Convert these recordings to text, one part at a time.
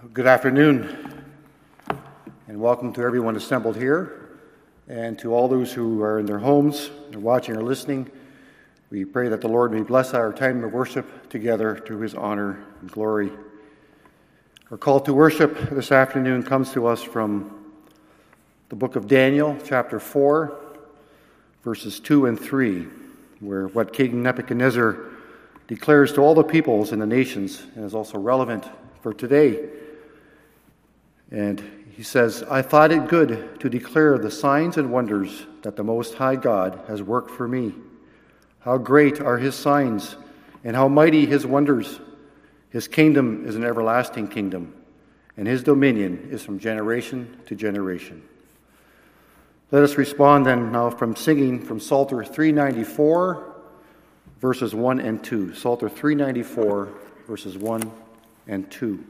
Good afternoon, and welcome to everyone assembled here, and to all those who are in their homes, and watching or listening. We pray that the Lord may bless our time of worship together to His honor and glory. Our call to worship this afternoon comes to us from the book of Daniel, chapter 4, verses 2 and 3, where what King Nebuchadnezzar declares to all the peoples and the nations, and is also relevant for today. And he says, "I thought it good to declare the signs and wonders that the Most High God has worked for me. How great are His signs, and how mighty His wonders. His kingdom is an everlasting kingdom, and His dominion is from generation to generation." Let us respond then now from singing from Psalter 394, verses 1 and 2. Psalter 394, verses 1 and 2.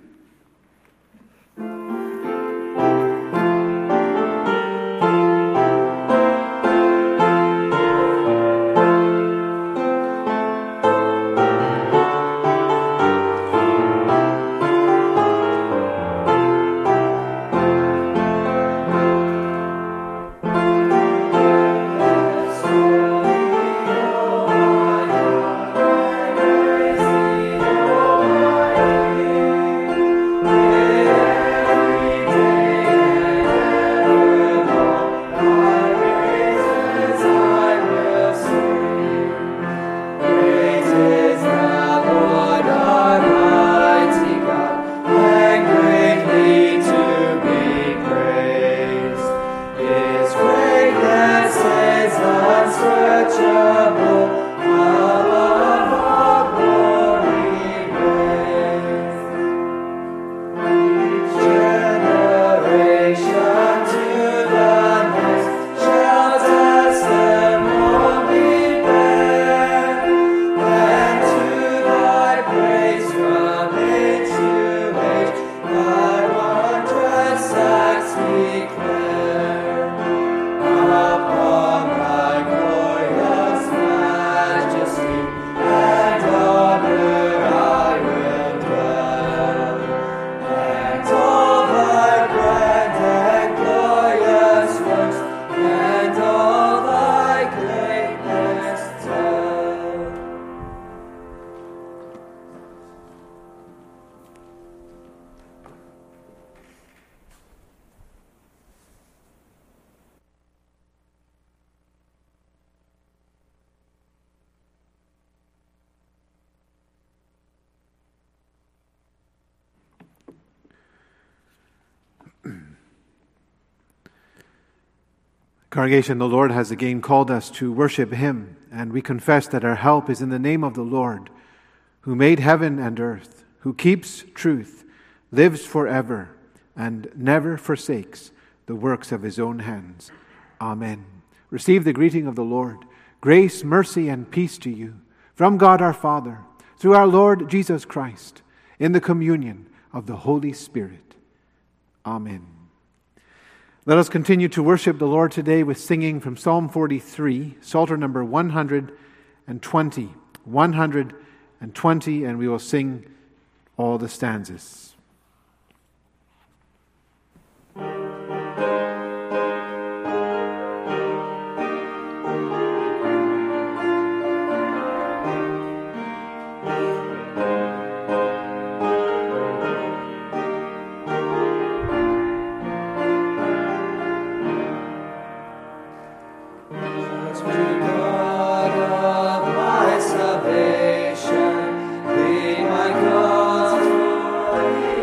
Congregation, the Lord has again called us to worship Him, and we confess that our help is in the name of the Lord, who made heaven and earth, who keeps truth, lives forever, and never forsakes the works of His own hands. Amen. Receive the greeting of the Lord. Grace, mercy, and peace to you from God our Father, through our Lord Jesus Christ, in the communion of the Holy Spirit. Amen. Let us continue to worship the Lord today with singing from Psalm 43, Psalter number 120. 120, and we will sing all the stanzas. Salvation, be my God.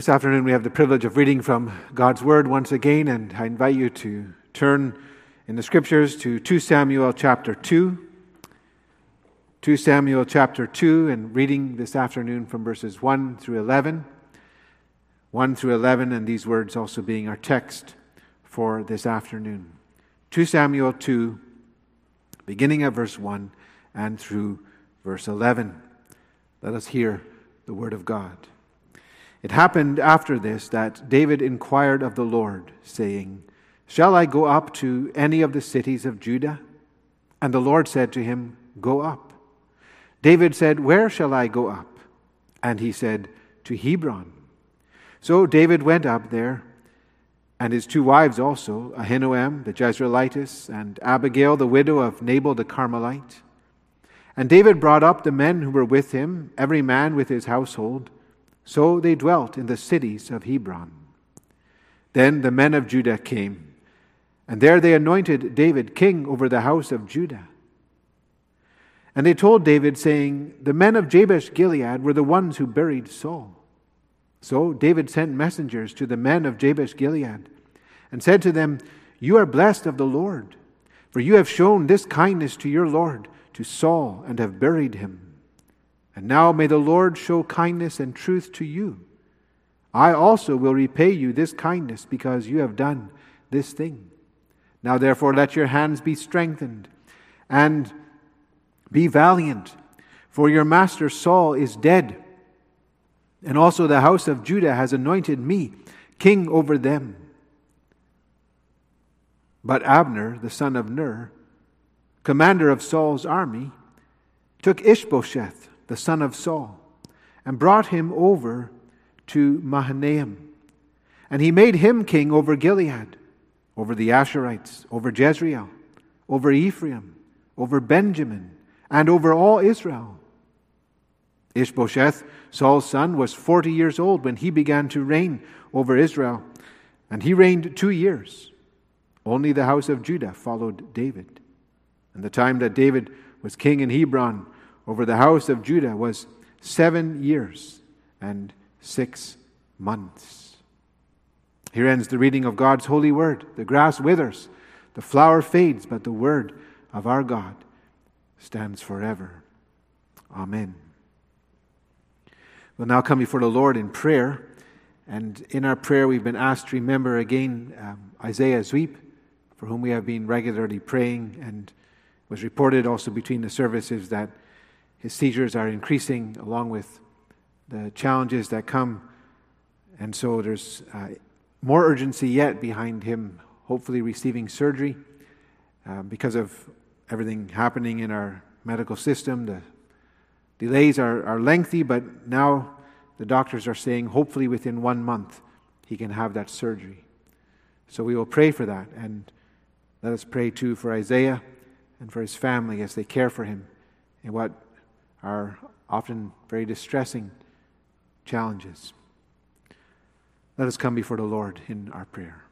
This afternoon we have the privilege of reading from God's Word once again, and I invite you to turn in the Scriptures to 2 Samuel chapter 2. 2 Samuel chapter 2, and reading this afternoon from verses 1 through 11. 1 through 11, and these words also being our text for this afternoon. 2 Samuel 2, beginning at verse 1 and through verse 11. Let us hear the word of God. It happened after this that David inquired of the Lord, saying, "Shall I go up to any of the cities of Judah?" And the Lord said to him, "Go up." David said, "Where shall I go up?" And he said, "To Hebron." So David went up there, and his two wives also, Ahinoam the Jezreelitess, and Abigail the widow of Nabal the Carmelite. And David brought up the men who were with him, every man with his household. So they dwelt in the cities of Hebron. Then the men of Judah came, and there they anointed David king over the house of Judah. And they told David, saying, "The men of Jabesh-Gilead were the ones who buried Saul." So David sent messengers to the men of Jabesh-Gilead, and said to them, "You are blessed of the Lord, for you have shown this kindness to your Lord, to Saul, and have buried him. And now may the Lord show kindness and truth to you. I also will repay you this kindness, because you have done this thing. Now therefore let your hands be strengthened, and be valiant, for your master Saul is dead, and also the house of Judah has anointed me king over them." But Abner, the son of Ner, commander of Saul's army, took Ishbosheth, the son of Saul, and brought him over to Mahanaim. And he made him king over Gilead, over the Asherites, over Jezreel, over Ephraim, over Benjamin, and over all Israel. Ishbosheth, Saul's son, was 40 years old when he began to reign over Israel, and he reigned 2 years. Only the house of Judah followed David. And the time that David was king in Hebron over the house of Judah was 7 years and 6 months. Here ends the reading of God's holy word. The grass withers, the flower fades, but the word of our God stands forever. Amen. We'll now come before the Lord in prayer. And in our prayer, we've been asked to remember again Isaiah Zweep, for whom we have been regularly praying, and it was reported also between the services that his seizures are increasing along with the challenges that come. And so there's more urgency yet behind him hopefully receiving surgery because of everything happening in our medical system. The delays are lengthy, but now the doctors are saying hopefully within 1 month he can have that surgery. So we will pray for that, and let us pray too for Isaiah and for his family as they care for him in what are often very distressing challenges. Let us come before the Lord in our prayer.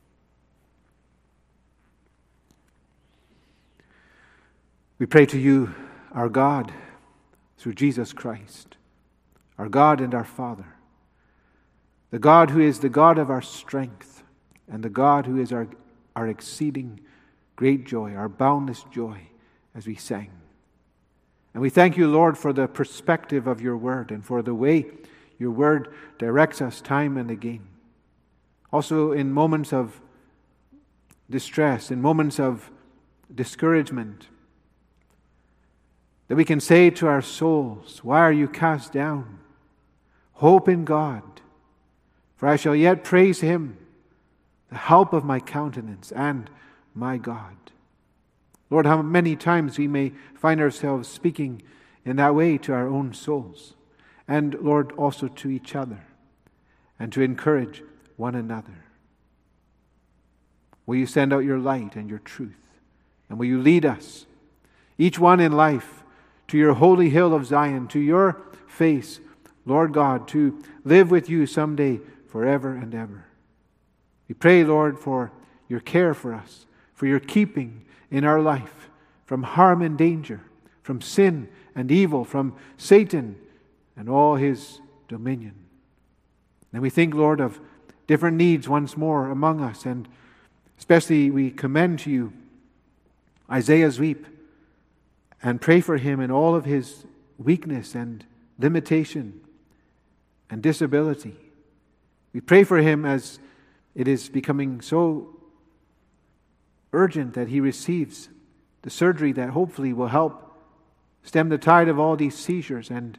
We pray to you, our God, through Jesus Christ, our God and our Father, the God who is the God of our strength, and the God who is our exceeding great joy, our boundless joy, as we sang. And we thank you, Lord, for the perspective of your word and for the way your word directs us time and again. Also in moments of distress, in moments of discouragement, that we can say to our souls, "Why are you cast down? Hope in God, for I shall yet praise him, the help of my countenance and my God." Lord, how many times we may find ourselves speaking in that way to our own souls, and Lord, also to each other, and to encourage one another. Will you send out your light and your truth, and will you lead us, each one in life, to your holy hill of Zion, to your face, Lord God, to live with you someday forever and ever. We pray, Lord, for your care for us, for your keeping in our life from harm and danger, from sin and evil, from Satan and all his dominion. And we think, Lord, of different needs once more among us, and especially we commend to you Isaiah Zweep and pray for him in all of his weakness and limitation and disability. We pray for him as it is becoming so urgent that he receives the surgery that hopefully will help stem the tide of all these seizures and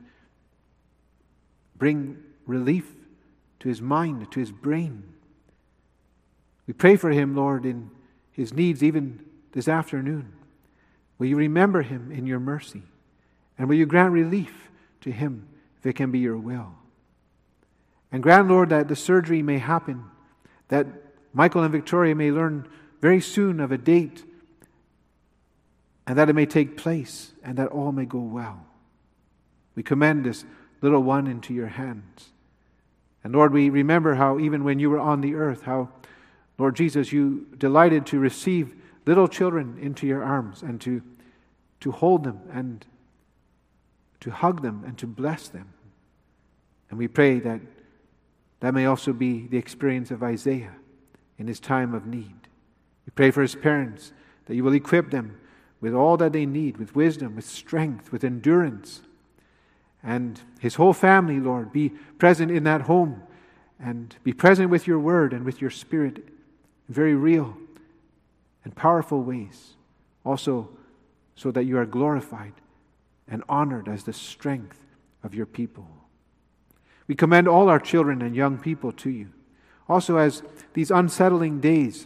bring relief to his mind, to his brain. We pray for him, Lord, in his needs even this afternoon. Will you remember him in your mercy? And will you grant relief to him if it can be your will? And grant, Lord, that the surgery may happen, that Michael and Victoria may learn very soon of a date, and that it may take place, and that all may go well. We commend this little one into your hands. And Lord, we remember how even when you were on the earth, how, Lord Jesus, you delighted to receive little children into your arms and to hold them and to hug them and to bless them. And we pray that that may also be the experience of Isaiah in his time of need. We pray for his parents, that you will equip them with all that they need, with wisdom, with strength, with endurance. And his whole family, Lord, be present in that home and be present with your word and with your spirit in very real and powerful ways. Also, so that you are glorified and honored as the strength of your people. We commend all our children and young people to you. Also, as these unsettling days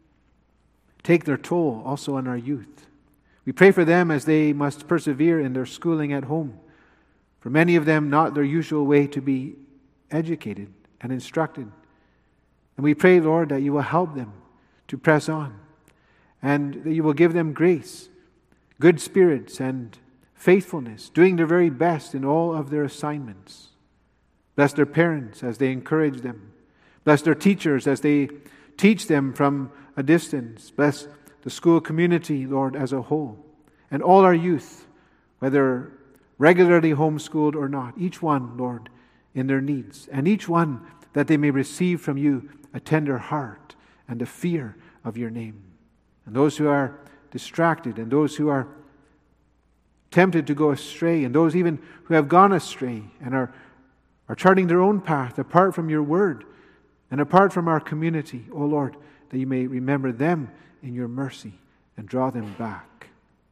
take their toll also on our youth, we pray for them as they must persevere in their schooling at home. For many of them, not their usual way to be educated and instructed. And we pray, Lord, that you will help them to press on, and that you will give them grace, good spirits, and faithfulness, doing their very best in all of their assignments. Bless their parents as they encourage them. Bless their teachers as they teach them from a distance. Bless the school community, Lord, as a whole. And all our youth, whether regularly homeschooled or not, each one, Lord, in their needs. And each one that they may receive from you a tender heart and a fear of your name. And those who are distracted, and those who are tempted to go astray, and those even who have gone astray and are charting their own path apart from your word and apart from our community, O Lord, that you may remember them in your mercy and draw them back.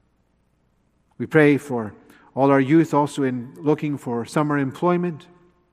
We pray for all our youth also in looking for summer employment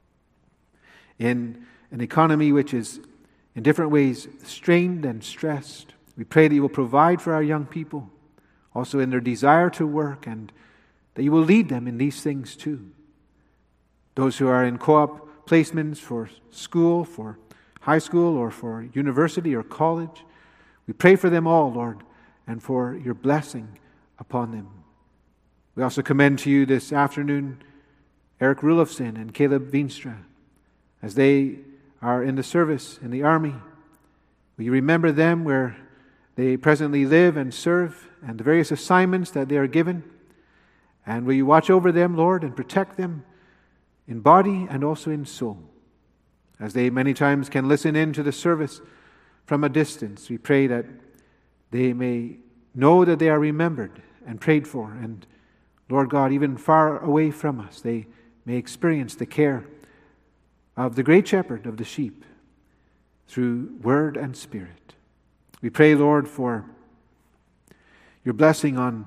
in an economy which is in different ways strained and stressed. We pray that you will provide for our young people also in their desire to work, and that you will lead them in these things too. Those who are in co-op placements for school, for high school, or for university or college, we pray for them all, Lord, and for your blessing upon them. We also commend to you this afternoon Eric Rulofson and Caleb Veenstra as they are in the service in the army. Will you remember them where they presently live and serve and the various assignments that they are given? And will you watch over them, Lord, and protect them in body and also in soul? As they many times can listen in to the service from a distance, we pray that they may know that they are remembered and prayed for, and Lord God, even far away from us, they may experience the care of the great shepherd of the sheep through word and spirit. We pray, Lord, for your blessing on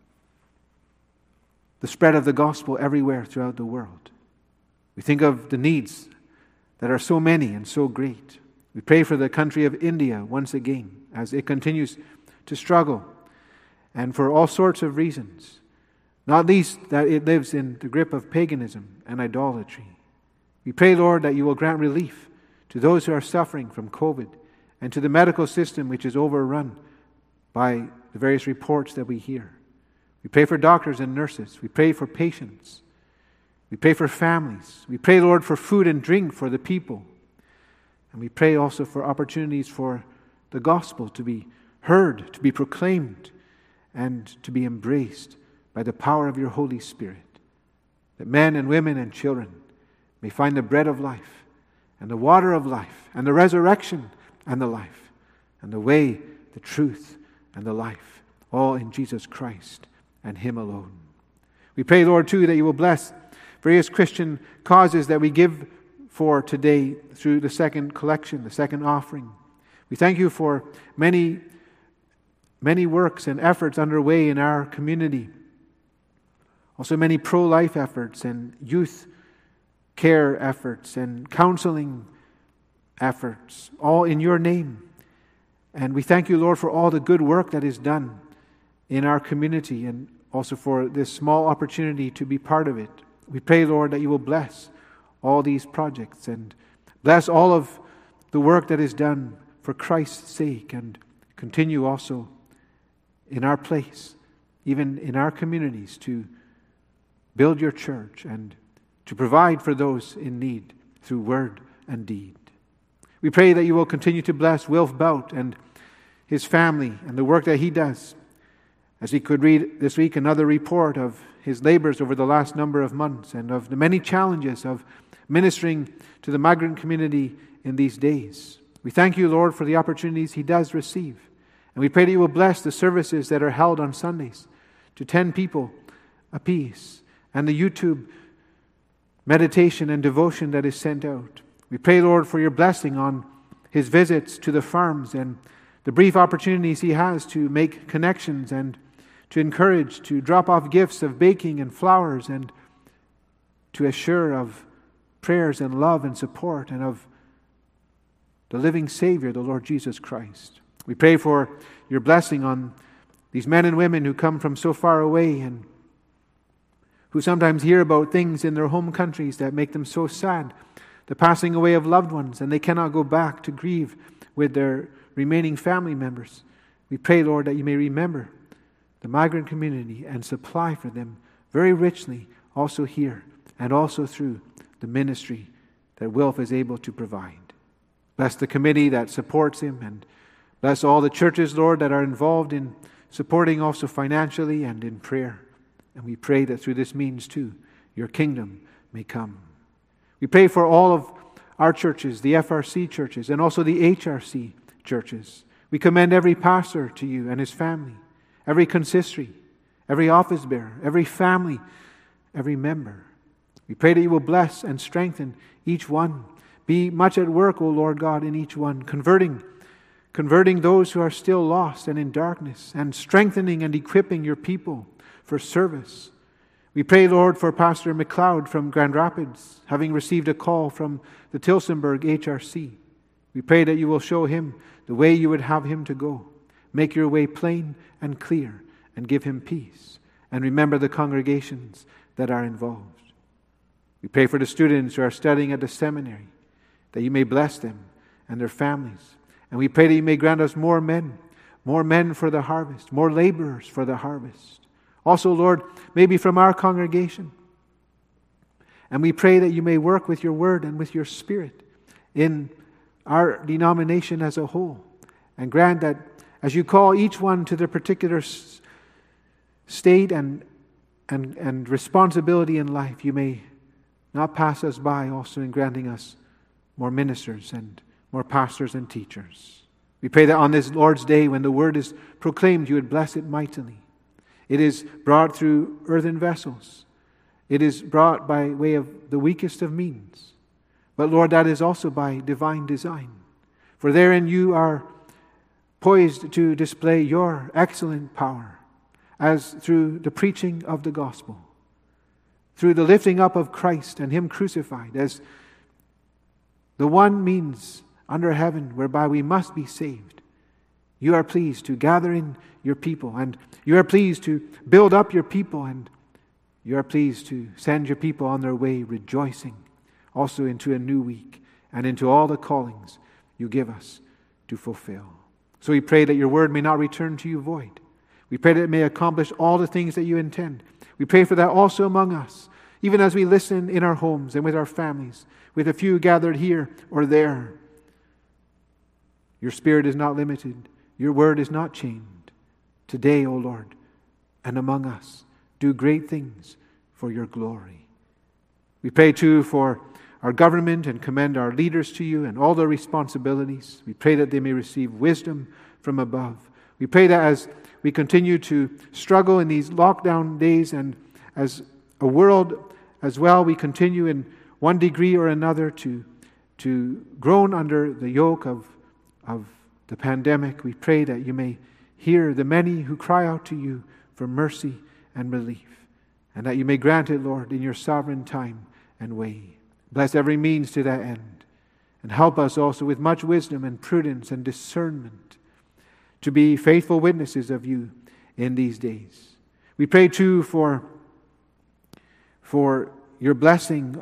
the spread of the gospel everywhere throughout the world. We think of the needs that are so many and so great. We pray for the country of India once again as it continues to struggle, and for all sorts of reasons, not least that it lives in the grip of paganism and idolatry. We pray, Lord, that you will grant relief to those who are suffering from COVID and to the medical system which is overrun by the various reports that we hear. We pray for doctors and nurses. We pray for patients. We pray for families. We pray, Lord, for food and drink for the people. And we pray also for opportunities for the gospel to be heard, to be proclaimed, and to be embraced by the power of your Holy Spirit, that men and women and children may find the bread of life and the water of life, and the resurrection and the life, and the way, the truth, and the life, all in Jesus Christ and Him alone. We pray, Lord, too, that you will bless various Christian causes that we give for today through the second collection, the second offering. We thank you for many works and efforts underway in our community. Also many pro-life efforts and youth care efforts and counseling efforts, all in your name. And we thank you, Lord, for all the good work that is done in our community and also for this small opportunity to be part of it. We pray, Lord, that you will bless all these projects and bless all of the work that is done for Christ's sake, and continue also in our place, even in our communities, to build your church and to provide for those in need through word and deed. We pray that you will continue to bless Wilf Bout and his family and the work that he does. As he could read this week another report of his labors over the last number of months and of the many challenges of ministering to the migrant community in these days. We thank you, Lord, for the opportunities he does receive. And we pray that you will bless the services that are held on Sundays to 10 people apiece, and the YouTube meditation and devotion that is sent out. We pray, Lord, for your blessing on his visits to the farms and the brief opportunities he has to make connections and to encourage, to drop off gifts of baking and flowers and to assure of prayers and love and support and of the living Savior, the Lord Jesus Christ. We pray for your blessing on these men and women who come from so far away and who sometimes hear about things in their home countries that make them so sad, the passing away of loved ones, and they cannot go back to grieve with their remaining family members. We pray, Lord, that you may remember the migrant community and supply for them very richly also here and also through the ministry that Wilf is able to provide. Bless the committee that supports him, and bless all the churches, Lord, that are involved in supporting also financially and in prayer. And we pray that through this means too, your kingdom may come. We pray for all of our churches, the FRC churches, and also the HRC churches. We commend every pastor to you and his family, every consistory, every office bearer, every family, every member. We pray that you will bless and strengthen each one. Be much at work, O Lord God, in each one, converting those who are still lost and in darkness, and strengthening and equipping your people for service. We pray, Lord, for Pastor McLeod from Grand Rapids, having received a call from the Tilsonburg HRC. We pray that you will show him the way you would have him to go. Make your way plain and clear, and give him peace. And remember the congregations that are involved. We pray for the students who are studying at the seminary, that you may bless them and their families. And we pray that you may grant us more men for the harvest, more laborers for the harvest. Also, Lord, maybe from our congregation. And we pray that you may work with your word and with your spirit in our denomination as a whole. And grant that as you call each one to their particular state and responsibility in life, you may not pass us by also in granting us more ministers and more pastors and teachers. We pray that on this Lord's Day, when the word is proclaimed, you would bless it mightily. It is brought through earthen vessels. It is brought by way of the weakest of means. But Lord, that is also by divine design. For therein you are poised to display your excellent power, as through the preaching of the gospel, through the lifting up of Christ and Him crucified, as the one means under heaven whereby we must be saved. You are pleased to gather in your people, and you are pleased to build up your people, and you are pleased to send your people on their way rejoicing also into a new week and into all the callings you give us to fulfill. So we pray that your word may not return to you void. We pray that it may accomplish all the things that you intend. We pray for that also among us, even as we listen in our homes and with our families, with a few gathered here or there. Your spirit is not limited. Your word is not chained. Today, O Lord, and among us, do great things for your glory. We pray too for our government and commend our leaders to you and all their responsibilities. We pray that they may receive wisdom from above. We pray that as we continue to struggle in these lockdown days, and as a world as well, we continue in one degree or another to groan under the yoke of the pandemic. We pray that you may hear the many who cry out to you for mercy and relief, and that you may grant it, Lord, in your sovereign time and way. Bless every means to that end, and help us also with much wisdom and prudence and discernment to be faithful witnesses of you in these days. We pray too for your blessing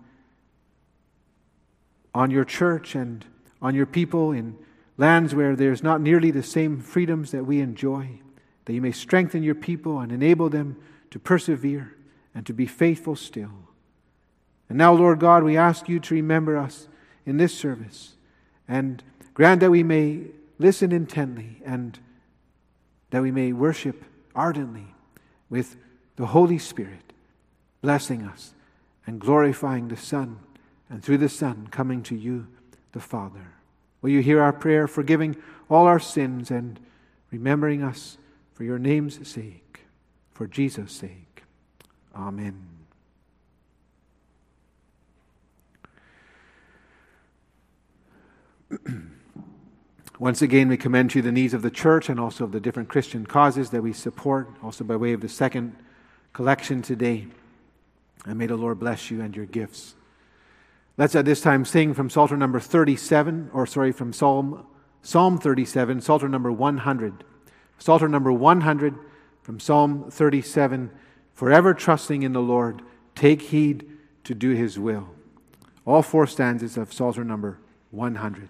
on your church and on your people in lands where there's not nearly the same freedoms that we enjoy, that you may strengthen your people and enable them to persevere and to be faithful still. And now, Lord God, we ask you to remember us in this service and grant that we may listen intently and that we may worship ardently with the Holy Spirit, blessing us and glorifying the Son, and through the Son coming to you, the Father. Will you hear our prayer, forgiving all our sins and remembering us for your name's sake, for Jesus' sake. Amen. Once again, we commend to you the needs of the church and also of the different Christian causes that we support, also by way of the second collection today. And may the Lord bless you and your gifts. Let's at this time sing from Psalter number 37, from Psalm 37, Psalter number 100. Psalter number 100 from Psalm 37, forever trusting in the Lord, take heed to do his will. All four stanzas of Psalter number 100.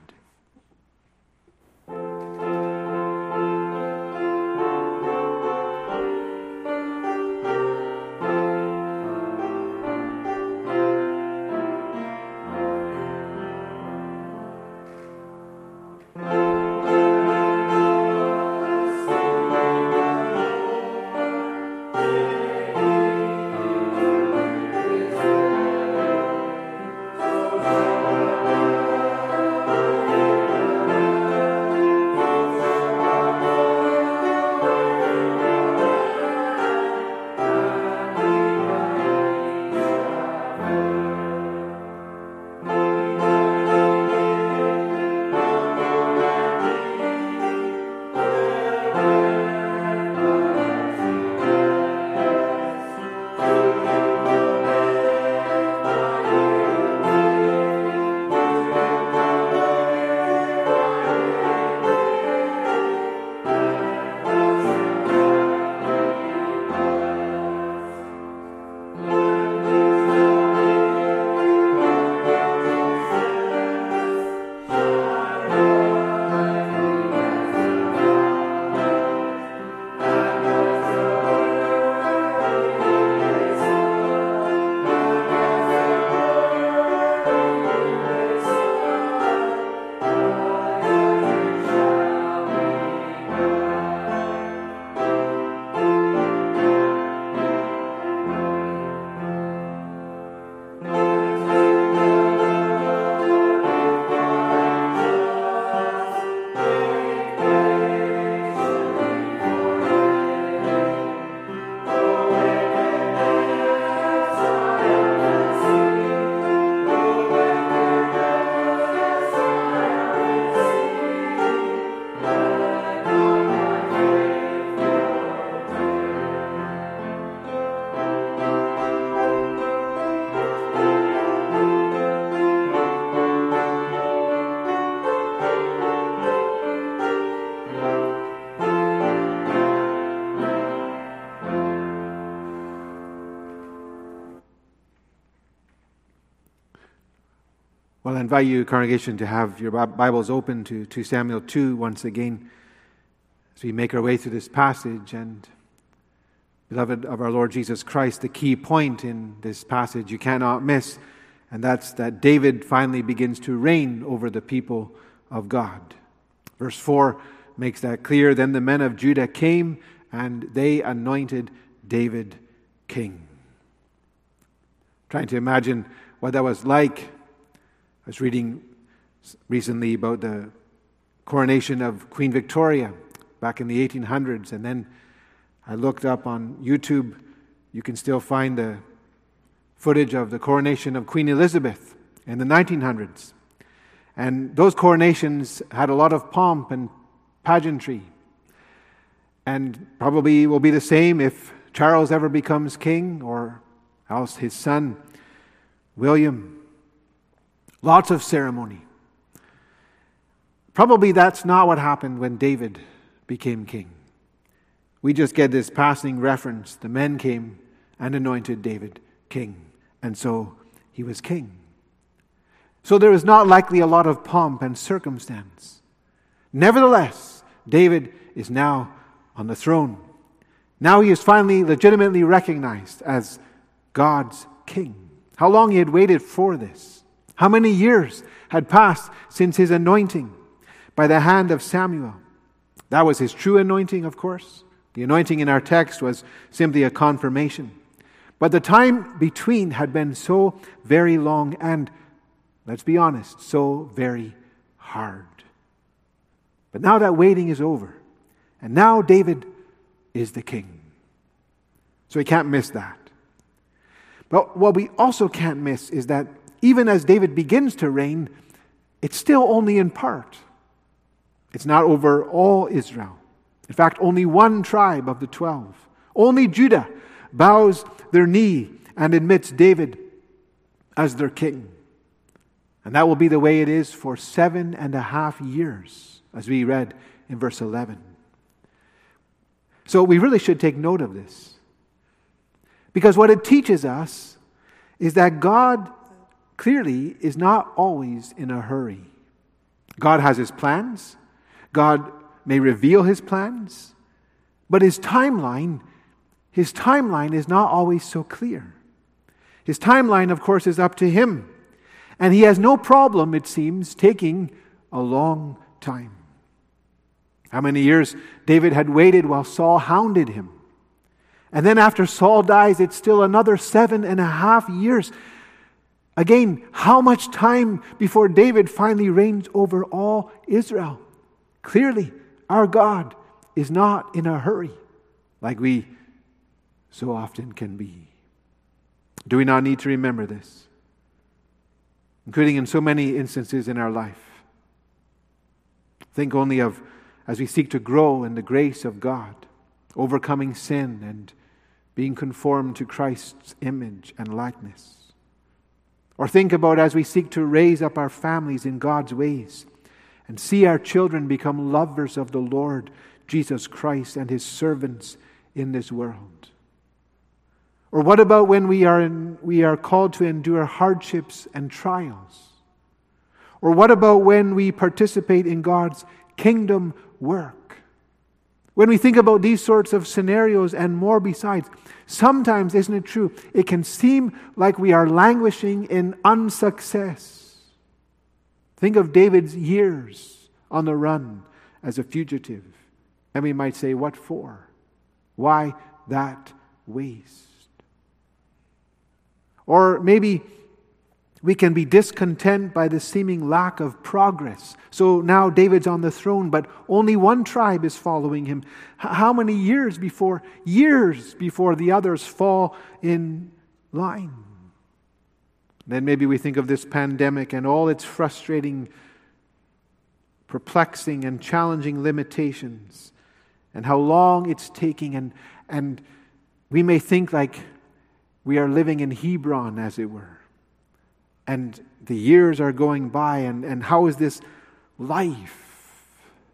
Well, I invite you, congregation, to have your Bibles open to 2 Samuel 2 once again as we make our way through this passage. And beloved of our Lord Jesus Christ, the key point in this passage you cannot miss, and that's that David finally begins to reign over the people of God. Verse 4 makes that clear. Then the men of Judah came and they anointed David king. Trying to imagine what that was like I was reading recently about the coronation of Queen Victoria back in the 1800s, and then I looked up on YouTube. You can still find the footage of the coronation of Queen Elizabeth in the 1900s. And those coronations had a lot of pomp and pageantry. And probably will be the same if Charles ever becomes king, or else his son, William. Lots of ceremony. Probably that's not what happened when David became king. We just get this passing reference. The men came and anointed David king. And so he was king. So there is not likely a lot of pomp and circumstance. Nevertheless, David is now on the throne. Now he is finally legitimately recognized as God's king. How long he had waited for this. How many years had passed since his anointing by the hand of Samuel. That was his true anointing, of course. The anointing in our text was simply a confirmation. But the time between had been so very long and, let's be honest, so very hard. But now that waiting is over. And now David is the king. So we can't miss that. But what we also can't miss is that even as David begins to reign, it's still only in part. It's not over all Israel. In fact, only one tribe of the 12. Only Judah bows their knee and admits David as their king. And that will be the way it is for 7.5 years, as we read in verse 11. So we really should take note of this. Because what it teaches us is that God clearly is not always in a hurry. God has his plans. God may reveal his plans. But his timeline is not always so clear. His timeline, of course, is up to him. And he has no problem, it seems, taking a long time. How many years David had waited while Saul hounded him. And then after Saul dies, it's still another 7.5 years. Again, how much time before David finally reigns over all Israel? Clearly, our God is not in a hurry like we so often can be. Do we not need to remember this? Including in so many instances in our life. Think only of as we seek to grow in the grace of God, overcoming sin and being conformed to Christ's image and likeness. Or think about as we seek to raise up our families in God's ways and see our children become lovers of the Lord Jesus Christ and his servants in this world. Or what about when we are called to endure hardships and trials? Or what about when we participate in God's kingdom work? When we think about these sorts of scenarios and more besides, sometimes, isn't it true, it can seem like we are languishing in unsuccess. Think of David's years on the run as a fugitive. And we might say, what for? Why that waste? Or maybe we can be discontent by the seeming lack of progress. So now David's on the throne, but only one tribe is following him. How many years before the others fall in line? Then maybe we think of this pandemic and all its frustrating, perplexing, and challenging limitations, and how long it's taking, and we may think like we are living in Hebron, as it were. And the years are going by, and how is this life?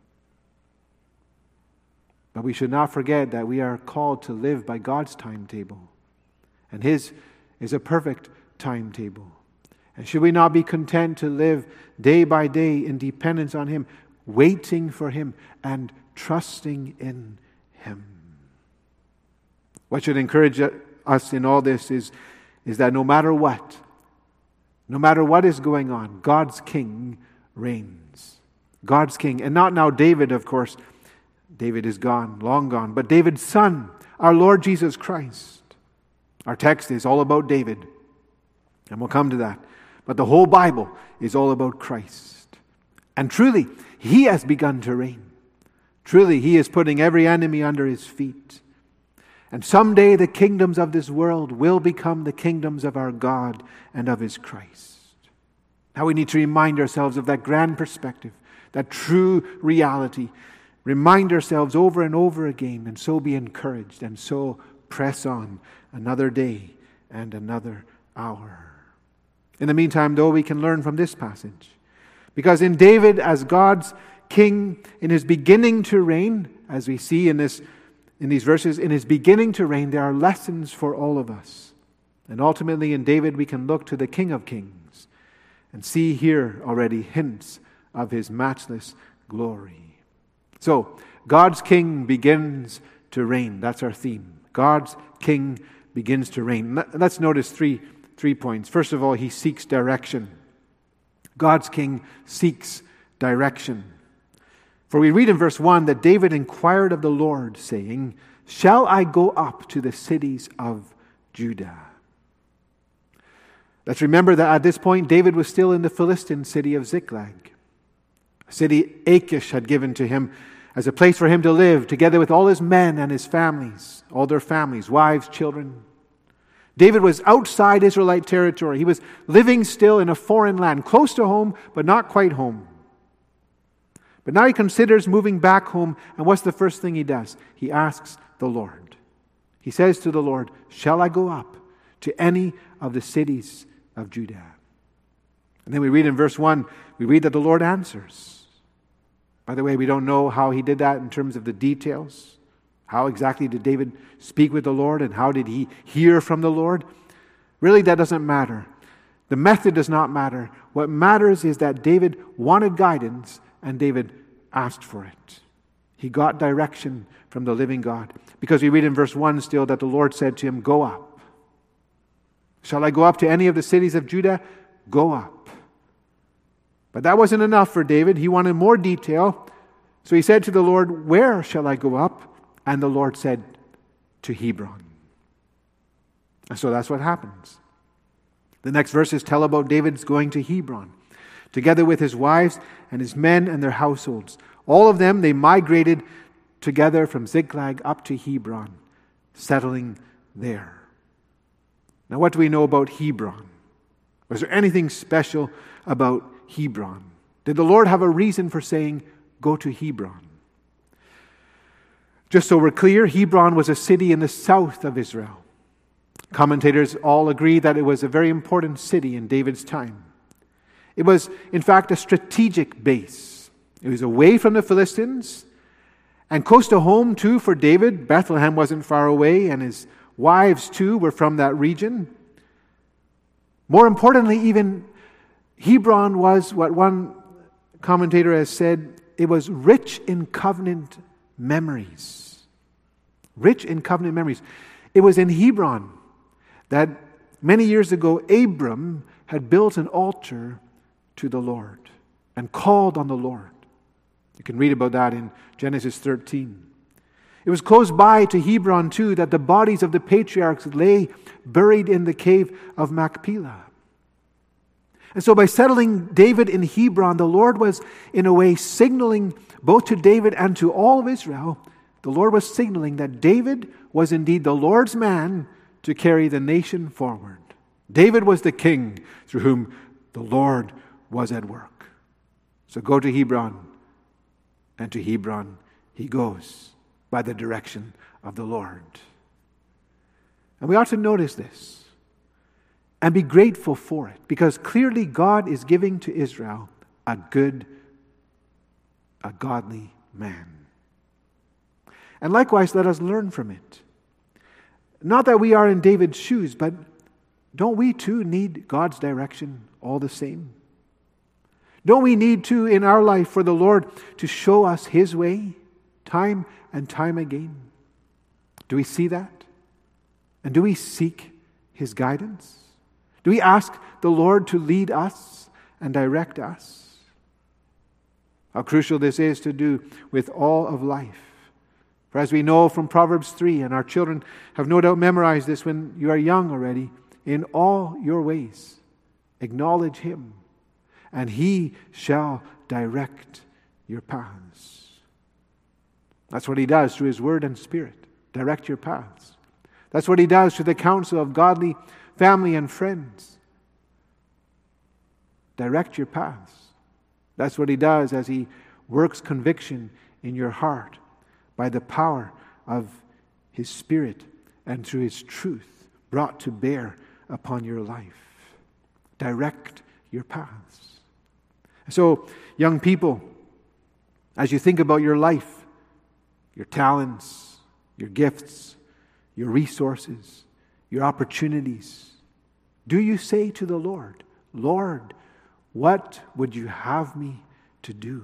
But we should not forget that we are called to live by God's timetable. And his is a perfect timetable. And should we not be content to live day by day in dependence on him, waiting for him, and trusting in him? What should encourage us in all this is that no matter what is going on, God's king reigns. God's king. And not now David, of course. David is gone, long gone. But David's son, our Lord Jesus Christ. Our text is all about David. And we'll come to that. But the whole Bible is all about Christ. And truly, He has begun to reign. Truly, He is putting every enemy under His feet. And someday the kingdoms of this world will become the kingdoms of our God and of His Christ. Now we need to remind ourselves of that grand perspective, that true reality. Remind ourselves over and over again, and so be encouraged, and so press on another day and another hour. In the meantime, though, we can learn from this passage. Because in David, as God's king, in his beginning to reign, as we see in these verses, in his beginning to reign, there are lessons for all of us. And ultimately in David we can look to the King of Kings and see here already hints of his matchless glory. So, God's king begins to reign. That's our theme. God's king begins to reign. Let's notice three points. First of all, he seeks direction. God's king seeks direction. For we read in verse 1 that David inquired of the Lord, saying, "Shall I go up to the cities of Judah?" Let's remember that at this point, David was still in the Philistine city of Ziklag, a city Achish had given to him as a place for him to live, together with all his men and his families, all their families, wives, children. David was outside Israelite territory. He was living still in a foreign land, close to home, but not quite home. But now he considers moving back home, and what's the first thing he does? He asks the Lord. He says to the Lord, "Shall I go up to any of the cities of Judah?" And then we read in verse 1, we read that the Lord answers. By the way, we don't know how he did that in terms of the details. How exactly did David speak with the Lord, and how did he hear from the Lord? Really, that doesn't matter. The method does not matter. What matters is that David wanted guidance, and David asked for it. He got direction from the living God. Because we read in verse 1 still that the Lord said to him, "Go up." Shall I go up to any of the cities of Judah? Go up. But that wasn't enough for David. He wanted more detail. So he said to the Lord, "Where shall I go up?" And the Lord said, "To Hebron." And so that's what happens. The next verses tell about David's going to Hebron, together with his wives and his men and their households. All of them, they migrated together from Ziklag up to Hebron, settling there. Now, what do we know about Hebron? Was there anything special about Hebron? Did the Lord have a reason for saying, "Go to Hebron"? Just so we're clear, Hebron was a city in the south of Israel. Commentators all agree that it was a very important city in David's time. It was, in fact, a strategic base. It was away from the Philistines and close to home, too, for David. Bethlehem wasn't far away, and his wives, too, were from that region. More importantly, even Hebron was what one commentator has said, it was rich in covenant memories. Rich in covenant memories. It was in Hebron that many years ago Abram had built an altar to the Lord and called on the Lord. You can read about that in Genesis 13. It was close by to Hebron too that the bodies of the patriarchs lay buried in the cave of Machpelah. And so by settling David in Hebron, the Lord was in a way signaling both to David and to all of Israel, the Lord was signaling that David was indeed the Lord's man to carry the nation forward. David was the king through whom the Lord was at work. So go to Hebron, and to Hebron he goes by the direction of the Lord. And we ought to notice this and be grateful for it, because clearly God is giving to Israel a godly man. And likewise, let us learn from it. Not that we are in David's shoes, but don't we too need God's direction all the same? Don't we need to, in our life, for the Lord to show us His way time and time again? Do we see that? And do we seek His guidance? Do we ask the Lord to lead us and direct us? How crucial this is to do with all of life. For as we know from Proverbs 3, and our children have no doubt memorized this when you are young already, in all your ways Acknowledge Him, and He shall direct your paths. That's what He does through His Word and Spirit. Direct your paths. That's what He does through the counsel of godly family and friends. Direct your paths. That's what He does as He works conviction in your heart by the power of His Spirit and through His truth brought to bear upon your life. Direct your paths. So, young people, as you think about your life, your talents, your gifts, your resources, your opportunities, do you say to the Lord, Lord, what would you have me to do?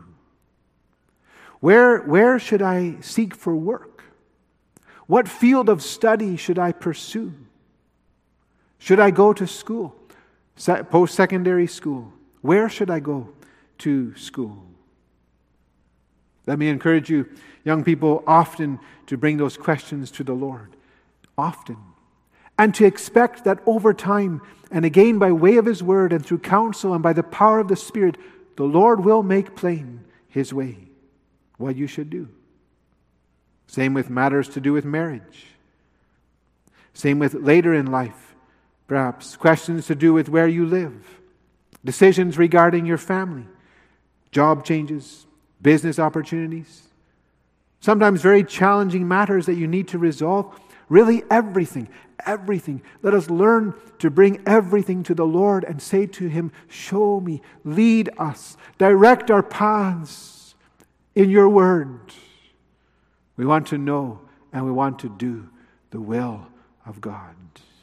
Where should I seek for work? What field of study should I pursue? Should I go to school, post-secondary school? Where should I go to school? Let me encourage you, young people, often to bring those questions to the Lord. Often. And to expect that over time, and again by way of His Word and through counsel and by the power of the Spirit, the Lord will make plain His way, what you should do. Same with matters to do with marriage. Same with later in life, perhaps questions to do with where you live, decisions regarding your family, job changes, business opportunities, sometimes very challenging matters that you need to resolve. Really everything. Let us learn to bring everything to the Lord and say to Him, show me, lead us, direct our paths in your word. We want to know and we want to do the will of God.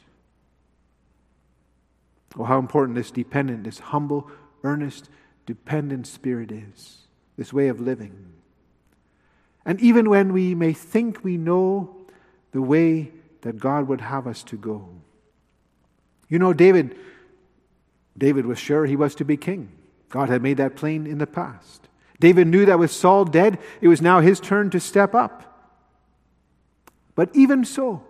Oh, how important this dependent, this humble, earnest, dependent spirit is. This way of living. And even when we may think we know the way that God would have us to go. You know, David was sure he was to be king. God had made that plain in the past. David knew that with Saul dead, it was now his turn to step up. But even so,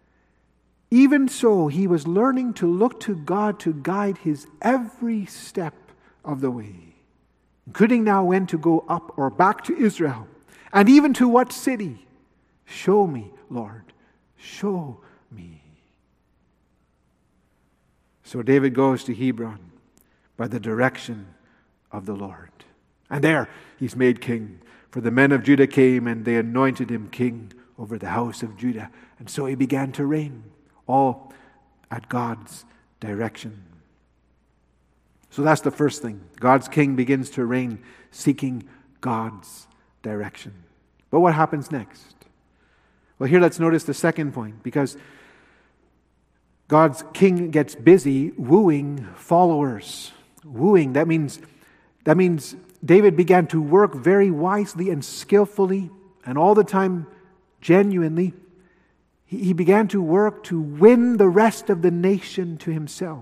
he was learning to look to God to guide his every step of the way, including now when to go up or back to Israel, and even to what city. Show me, Lord, show me. So David goes to Hebron by the direction of the Lord. And there he's made king. For the men of Judah came and they anointed him king over the house of Judah. And so he began to reign, all at God's direction. So that's the first thing. God's king begins to reign, seeking God's direction. But what happens next? Well, here let's notice the second point, because God's king gets busy wooing followers. Wooing, that means David began to work very wisely and skillfully and all the time genuinely. He began to work to win the rest of the nation to himself.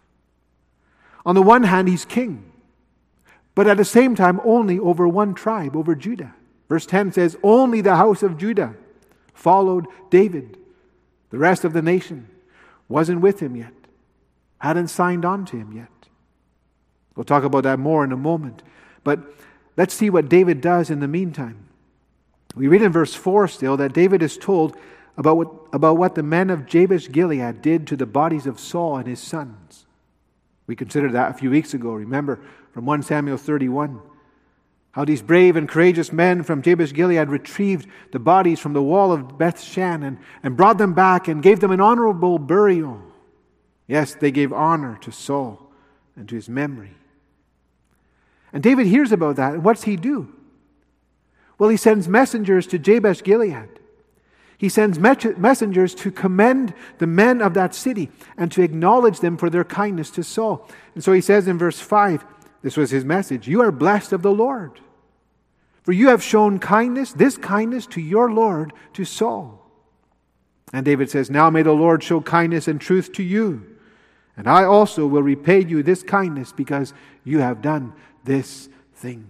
On the one hand, he's king, but at the same time only over one tribe, over Judah. Verse 10 says, only the house of Judah followed David. The rest of the nation wasn't with him yet, hadn't signed on to him yet. We'll talk about that more in a moment. But let's see what David does in the meantime. We read in verse 4 still that David is told about what the men of Jabesh-Gilead did to the bodies of Saul and his sons. We considered that a few weeks ago, remember, from 1 Samuel 31. How these brave and courageous men from Jabesh-Gilead retrieved the bodies from the wall of Beth-shan and brought them back and gave them an honorable burial. Yes, they gave honor to Saul and to his memory. And David hears about that, and what's he do? Well, he sends messengers to Jabesh-Gilead. He sends messengers to commend the men of that city and to acknowledge them for their kindness to Saul. And so he says in verse 5, this was his message, you are blessed of the Lord, for you have shown kindness, this kindness to your Lord, to Saul. And David says, now may the Lord show kindness and truth to you, and I also will repay you this kindness because you have done this thing.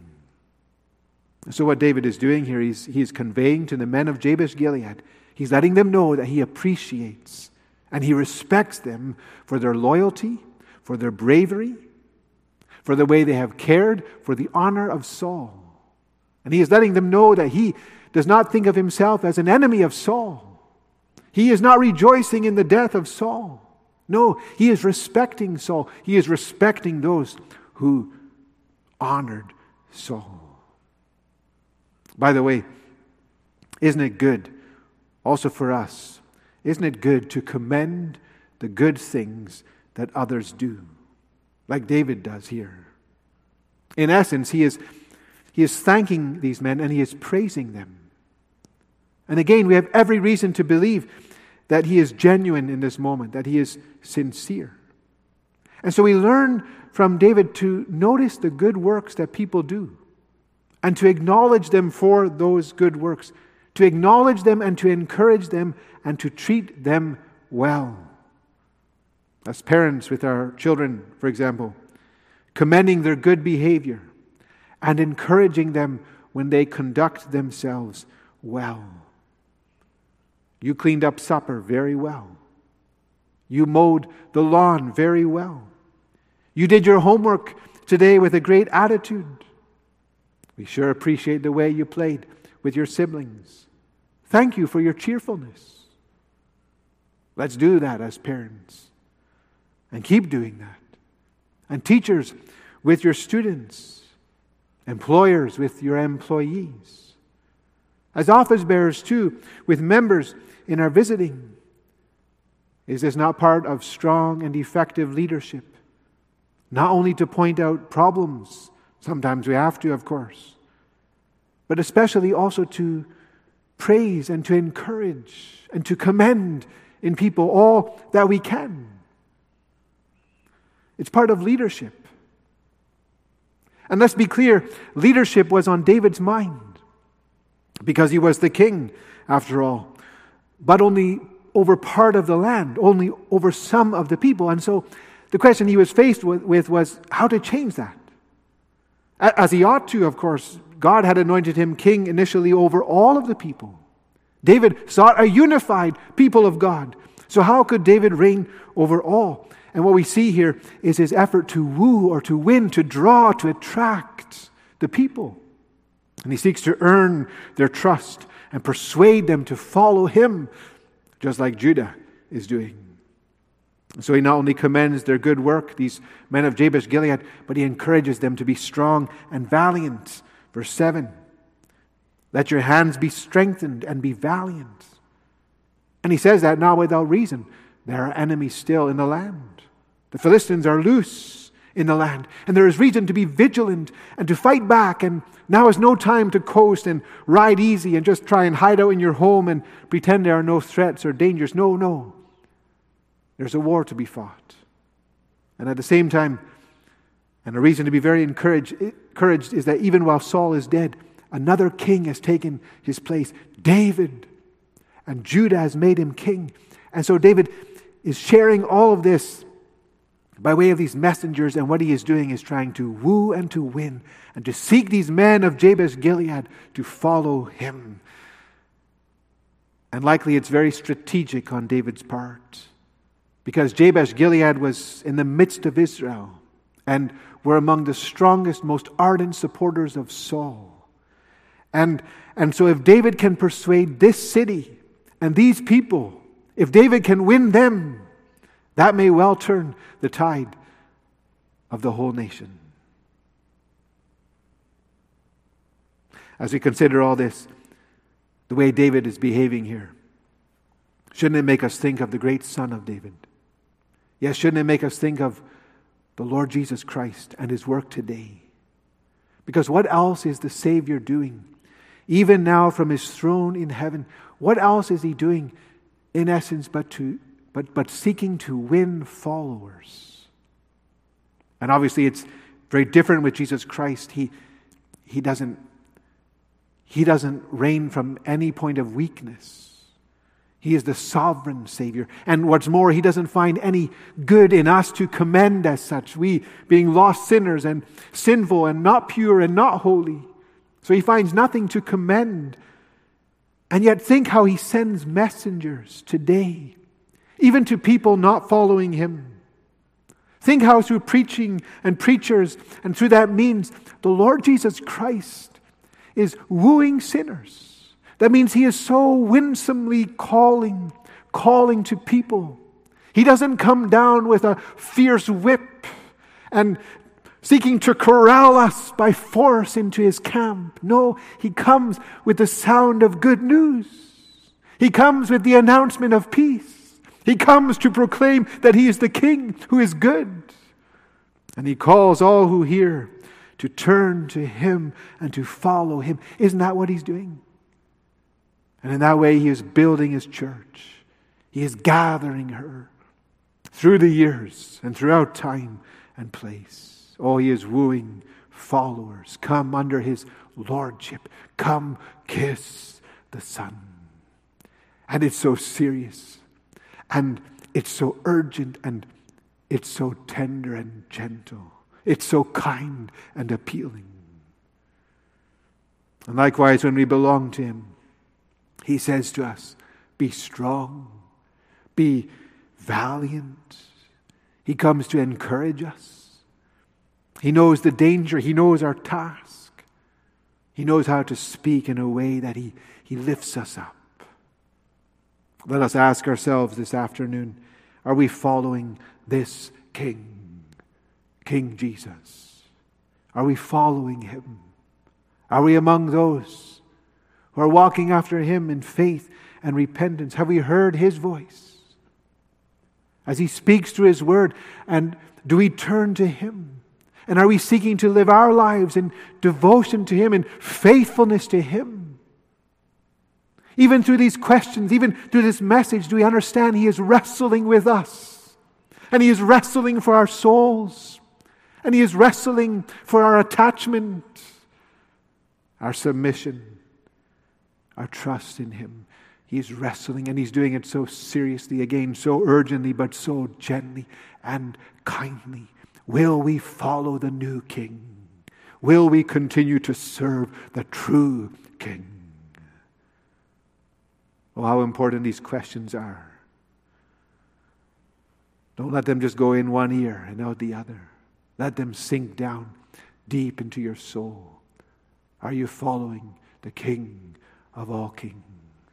So what David is doing here, he's conveying to the men of Jabesh-Gilead, he's letting them know that he appreciates and he respects them for their loyalty, for their bravery, for the way they have cared for the honor of Saul. And he is letting them know that he does not think of himself as an enemy of Saul. He is not rejoicing in the death of Saul. No, he is respecting Saul. He is respecting those who honored Saul. By the way, isn't it good, also for us, isn't it good to commend the good things that others do, like David does here? In essence, he is thanking these men and he is praising them. And again, we have every reason to believe that he is genuine in this moment, that he is sincere. And so we learn from David to notice the good works that people do and to acknowledge them for those good works, to acknowledge them and to encourage them and to treat them well. As parents with our children, for example, commending their good behavior and encouraging them when they conduct themselves well. You cleaned up supper very well. You mowed the lawn very well. You did your homework today with a great attitude. We sure appreciate the way you played with your siblings. Thank you for your cheerfulness. Let's do that as parents. And keep doing that. And teachers with your students. Employers with your employees. As office bearers too, with members in our visiting. Is this not part of strong and effective leadership? Not only to point out problems, sometimes we have to, of course, but especially also to praise and to encourage and to commend in people all that we can. It's part of leadership. And let's be clear, leadership was on David's mind because he was the king, after all, but only over part of the land, only over some of the people. And so the question he was faced with was how to change that. As he ought to, of course. God had anointed him king initially over all of the people. David sought a unified people of God. So how could David reign over all? And what we see here is his effort to woo or to win, to draw, to attract the people. And he seeks to earn their trust and persuade them to follow him, just like Judah is doing. So he not only commends their good work, these men of Jabesh Gilead, but he encourages them to be strong and valiant. Verse 7, let your hands be strengthened and be valiant. And he says that not without reason. There are enemies still in the land. The Philistines are loose in the land. And there is reason to be vigilant and to fight back. And now is no time to coast and ride easy and just try and hide out in your home and pretend there are no threats or dangers. No. There's a war to be fought. And at the same time, and a reason to be very encouraged is that even while Saul is dead, another king has taken his place, David. And Judah has made him king. And so David is sharing all of this by way of these messengers, and what he is doing is trying to woo and to win and to seek these men of Jabesh Gilead to follow him. And likely it's very strategic on David's part, because Jabesh Gilead was in the midst of Israel and were among the strongest, most ardent supporters of Saul. And so if David can persuade this city and these people, if David can win them, that may well turn the tide of the whole nation. As we consider all this, the way David is behaving here, shouldn't it make us think of the great Son of David? Yes, shouldn't it make us think of the Lord Jesus Christ and his work today? Because what else is the Savior doing? Even now from his throne in heaven, what else is he doing in essence but seeking to win followers? And obviously it's very different with Jesus Christ. He doesn't reign from any point of weakness. He is the sovereign Savior. And what's more, he doesn't find any good in us to commend as such. We being lost sinners and sinful and not pure and not holy. So he finds nothing to commend. And yet think how he sends messengers today, even to people not following him. Think how through preaching and preachers and through that means the Lord Jesus Christ is wooing sinners. That means he is so winsomely calling to people. He doesn't come down with a fierce whip and seeking to corral us by force into his camp. No, he comes with the sound of good news. He comes with the announcement of peace. He comes to proclaim that he is the King who is good. And he calls all who hear to turn to him and to follow him. Isn't that what he's doing? And in that way he is building his church. He is gathering her through the years and throughout time and place. Oh, he is wooing followers. Come under his lordship. Come kiss the Son. And it's so serious. And it's so urgent. And it's so tender and gentle. It's so kind and appealing. And likewise, when we belong to him, he says to us, be strong. Be valiant. He comes to encourage us. He knows the danger. He knows our task. He knows how to speak in a way that he lifts us up. Let us ask ourselves this afternoon, are we following this King, King Jesus? Are we following him? Are we among those who are walking after him in faith and repentance? Have we heard his voice as he speaks through his word? And do we turn to him? And are we seeking to live our lives in devotion to him, in faithfulness to him? Even through these questions, even through this message, do we understand he is wrestling with us? And he is wrestling for our souls. And he is wrestling for our attachment, our submission, our trust in him. He is wrestling, and he's doing it so seriously, again, so urgently, but so gently and kindly. Will we follow the new King? Will we continue to serve the true King? Oh, how important these questions are. Don't let them just go in one ear and out the other. Let them sink down deep into your soul. Are you following the King of all kings?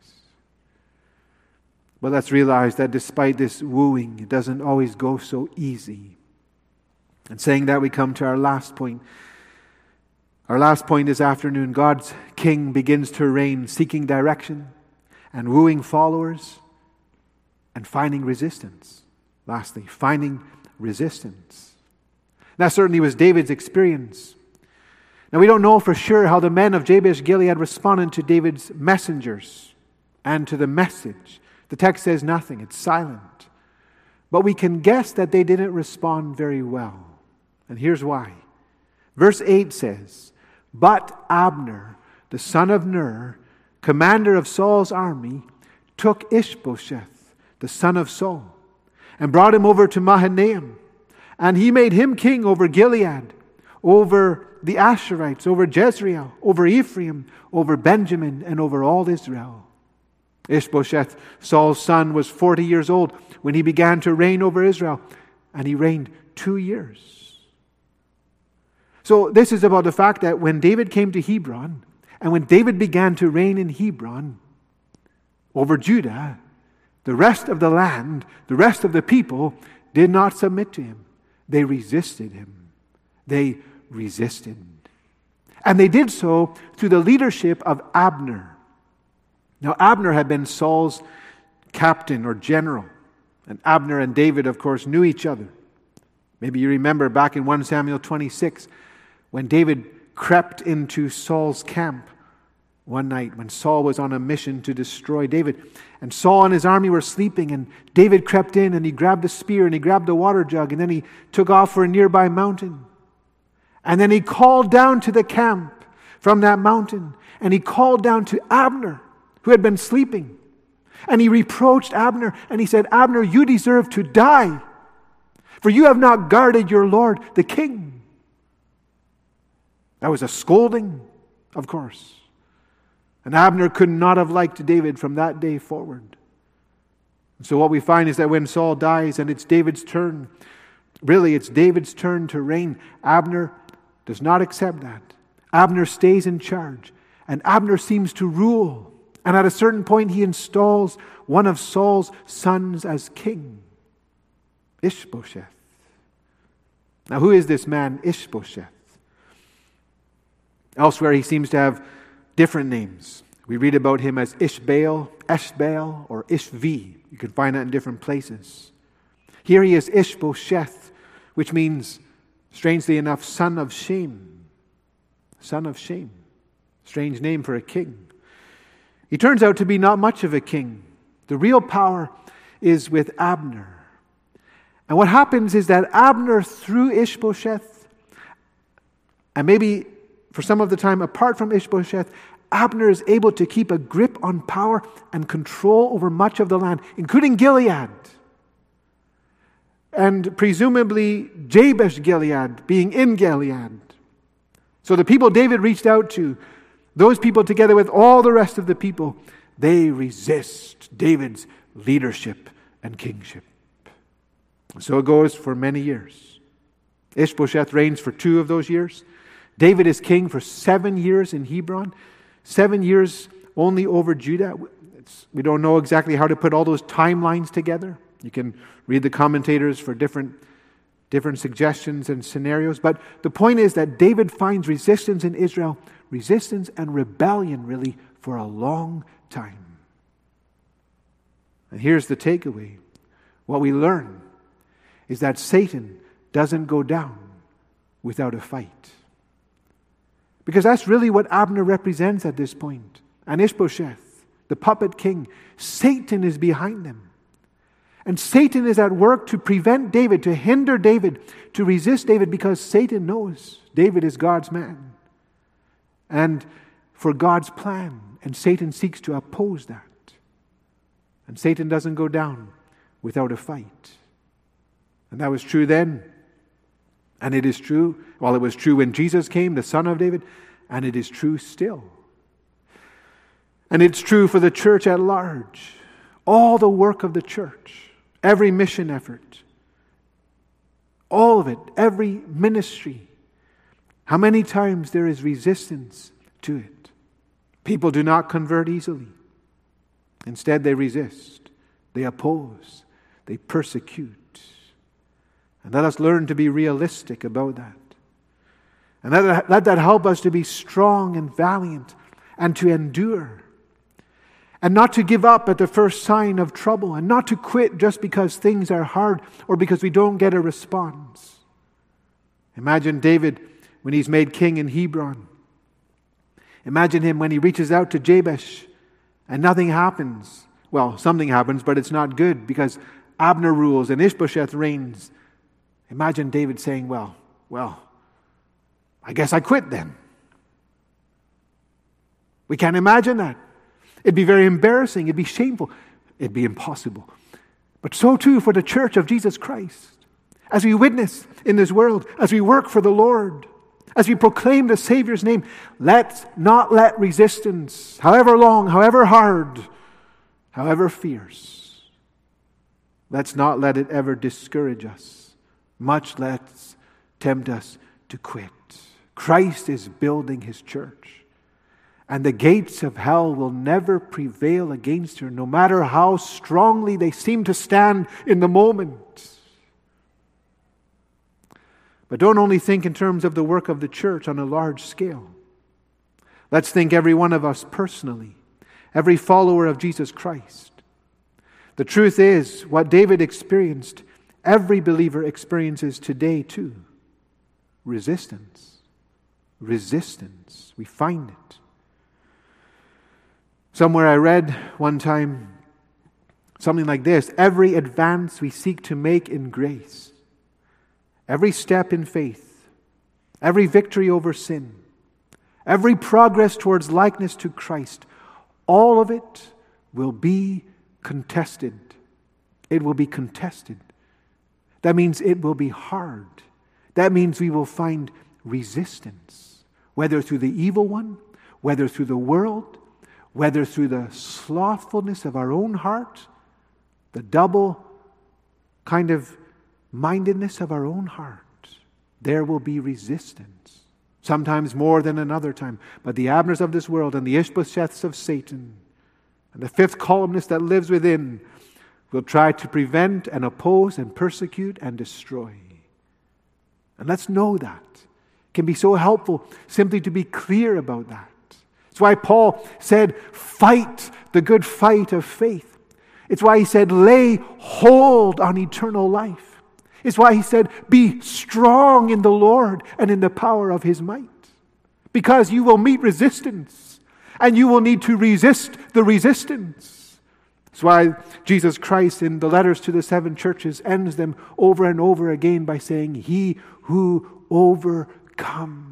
But let's realize that despite this wooing, it doesn't always go so easy. And saying that, we come to our last point. Our last point this afternoon, God's King begins to reign, seeking direction and wooing followers and finding resistance. Lastly, finding resistance. That certainly was David's experience. Now, we don't know for sure how the men of Jabesh Gilead responded to David's messengers and to the message. The text says nothing, it's silent. But we can guess that they didn't respond very well. And here's why. Verse 8 says, but Abner, the son of Ner, commander of Saul's army, took Ishbosheth, the son of Saul, and brought him over to Mahanaim. And he made him king over Gilead, over the Asherites, over Jezreel, over Ephraim, over Benjamin, and over all Israel. Ishbosheth, Saul's son, was 40 years old when he began to reign over Israel, and he reigned 2 years. So this is about the fact that when David came to Hebron, and when David began to reign in Hebron over Judah, the rest of the land, the rest of the people did not submit to him. They resisted him. They resisted. And they did so through the leadership of Abner. Now, Abner had been Saul's captain or general. And Abner and David, of course, knew each other. Maybe you remember back in 1 Samuel 26, when David crept into Saul's camp one night when Saul was on a mission to destroy David. And Saul and his army were sleeping, and David crept in and he grabbed a spear and he grabbed a water jug, and then he took off for a nearby mountain. And then he called down to the camp from that mountain, and he called down to Abner, who had been sleeping. And he reproached Abner, and he said, Abner, you deserve to die, for you have not guarded your Lord, the king. That was a scolding, of course. And Abner could not have liked David from that day forward. And so what we find is that when Saul dies and it's David's turn Really, it's David's turn to reign. Abner does not accept that. Abner stays in charge, and Abner seems to rule. And at a certain point, he installs one of Saul's sons as king, Ishbosheth. Now, who is this man, Ishbosheth? Elsewhere, he seems to have different names. We read about him as Ishbaal, Eshbaal, or Ishvi. You can find that in different places. Here he is Ishbosheth, which means, strangely enough, son of shame. Son of shame. Strange name for a king. He turns out to be not much of a king. The real power is with Abner. And what happens is that Abner, through Ishbosheth, and maybe for some of the time apart from Ishbosheth, Abner is able to keep a grip on power and control over much of the land, including Gilead. And presumably Jabesh Gilead, being in Gilead. So the people David reached out to, those people together with all the rest of the people, they resist David's leadership and kingship. So it goes for many years. Ishbosheth reigns for 2 of those years. David is king for 7 years in Hebron. 7 years only over Judah. We don't know exactly how to put all those timelines together. You can read the commentators for different suggestions and scenarios. But the point is that David finds resistance in Israel, resistance and rebellion really, for a long time. And here's the takeaway. What we learn is that Satan doesn't go down without a fight. Because that's really what Abner represents at this point. And Ishbosheth, the puppet king, Satan is behind them. And Satan is at work to prevent David, to hinder David, to resist David, because Satan knows David is God's man and for God's plan. And Satan seeks to oppose that. And Satan doesn't go down without a fight. And that was true then. And it is true, well, it was true when Jesus came, the Son of David, and it is true still. And it's true for the church at large. All the work of the church, every mission effort, all of it, every ministry, how many times there is resistance to it. People do not convert easily. Instead, they resist, they oppose, they persecute. And let us learn to be realistic about that. And let that help us to be strong and valiant and to endure. And not to give up at the first sign of trouble. And not to quit just because things are hard or because we don't get a response. Imagine David when he's made king in Hebron. Imagine him when he reaches out to Jabesh and nothing happens. Well, something happens, but it's not good because Abner rules and Ishbosheth reigns. Imagine David saying, well, I guess I quit then. We can't imagine that. It'd be very embarrassing. It'd be shameful. It'd be impossible. But so too for the church of Jesus Christ. As we witness in this world, as we work for the Lord, as we proclaim the Savior's name, let's not let resistance, however long, however hard, however fierce, let's not let it ever discourage us. Much less tempt us to quit. Christ is building His church. And the gates of hell will never prevail against her, no matter how strongly they seem to stand in the moment. But don't only think in terms of the work of the church on a large scale. Let's think every one of us personally, every follower of Jesus Christ. The truth is, what David experienced, every believer experiences today too. Resistance. Resistance. We find it. Somewhere I read one time something like this: every advance we seek to make in grace, every step in faith, every victory over sin, every progress towards likeness to Christ, all of it will be contested. It will be contested. That means it will be hard. That means we will find resistance, whether through the evil one, whether through the world, whether through the slothfulness of our own heart, the double kind of mindedness of our own heart, there will be resistance. Sometimes more than another time. But the Abners of this world and the Ishbosheths of Satan and the fifth columnist that lives within will try to prevent and oppose and persecute and destroy. And let's know that. It can be so helpful simply to be clear about that. That's why Paul said, fight the good fight of faith. It's why he said, lay hold on eternal life. It's why he said, be strong in the Lord and in the power of his might. Because you will meet resistance, and you will need to resist the resistance. That's why Jesus Christ in the letters to the 7 churches ends them over and over again by saying, he who overcomes.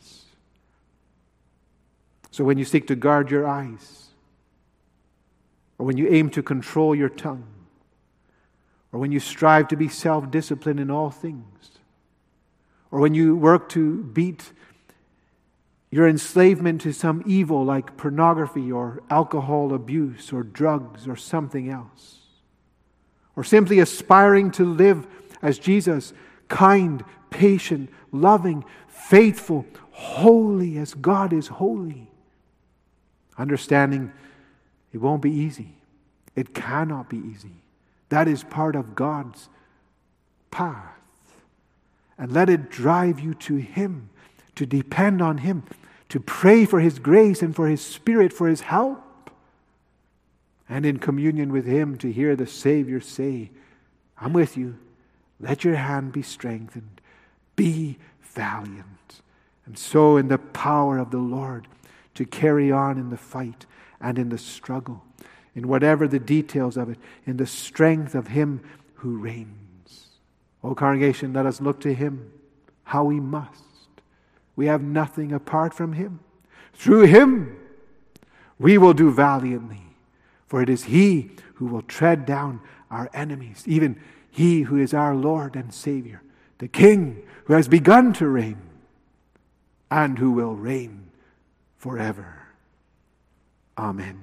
So when you seek to guard your eyes, or when you aim to control your tongue, or when you strive to be self-disciplined in all things, or when you work to beat your enslavement to some evil like pornography or alcohol abuse or drugs or something else, or simply aspiring to live as Jesus, kind, patient, loving, faithful, holy as God is holy, understanding it won't be easy. It cannot be easy. That is part of God's path. And let it drive you to Him, to depend on Him, to pray for His grace and for His Spirit, for His help. And in communion with Him to hear the Savior say, I'm with you. Let your hand be strengthened. Be valiant. And so in the power of the Lord to carry on in the fight and in the struggle, in whatever the details of it, in the strength of Him who reigns. O congregation, let us look to Him, how we must. We have nothing apart from Him. Through Him, we will do valiantly, for it is He who will tread down our enemies, even He who is our Lord and Savior, the King who has begun to reign and who will reign forever. Amen.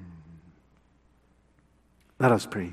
Let us pray.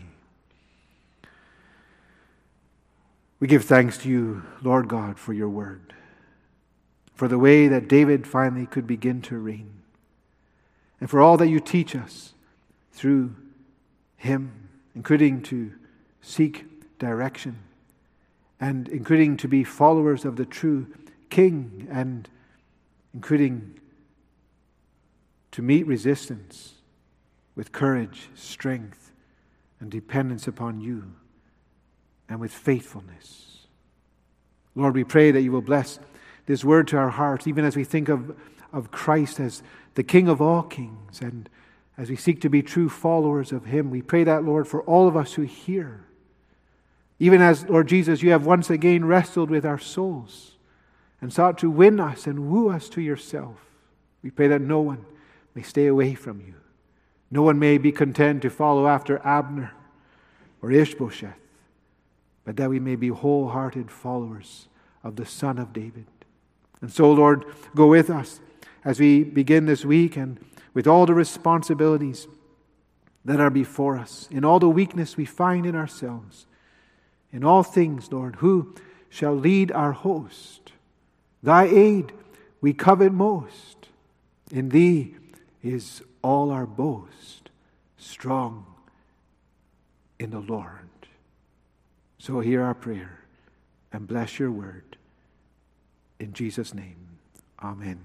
We give thanks to you, Lord God, for your word, for the way that David finally could begin to reign, and for all that you teach us through him, including to seek direction, and including to be followers of the true King, and including to meet resistance with courage, strength, and dependence upon you, and with faithfulness. Lord, we pray that you will bless this word to our hearts, even as we think of Christ as the King of all kings, and as we seek to be true followers of Him. We pray that, Lord, for all of us who hear. Even as, Lord Jesus, you have once again wrestled with our souls and sought to win us and woo us to yourself. We pray that no one may stay away from you. No one may be content to follow after Abner or Ishbosheth, but that we may be wholehearted followers of the Son of David. And so, Lord, go with us as we begin this week, and with all the responsibilities that are before us, in all the weakness we find in ourselves, in all things, Lord, who shall lead our host? Thy aid we covet most. In Thee is all our boast, strong in the Lord. So hear our prayer and bless your word. In Jesus' name, amen.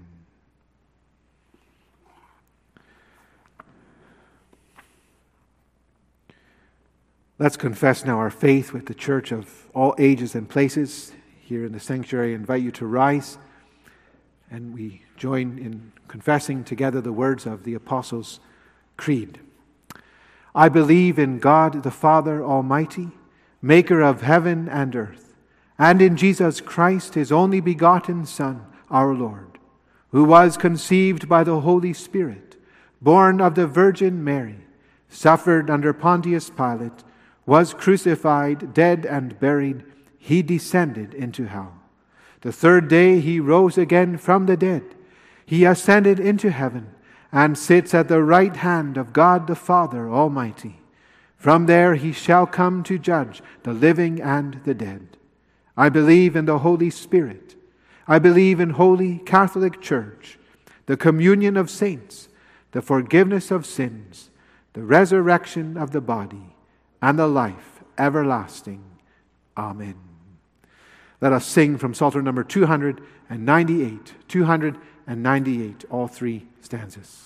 Let's confess now our faith with the church of all ages and places. Here in the sanctuary, I invite you to rise, and we join in confessing together the words of the Apostles' Creed. I believe in God the Father Almighty, maker of heaven and earth, and in Jesus Christ, His only begotten Son, our Lord, who was conceived by the Holy Spirit, born of the Virgin Mary, suffered under Pontius Pilate, was crucified, dead, and buried. He descended into hell. The third day He rose again from the dead. He ascended into heaven and sits at the right hand of God the Father Almighty. From there He shall come to judge the living and the dead. I believe in the Holy Spirit. I believe in Holy Catholic Church, the communion of saints, the forgiveness of sins, the resurrection of the body, and the life everlasting. Amen. Let us sing from Psalter number 298. 298, all three stanzas.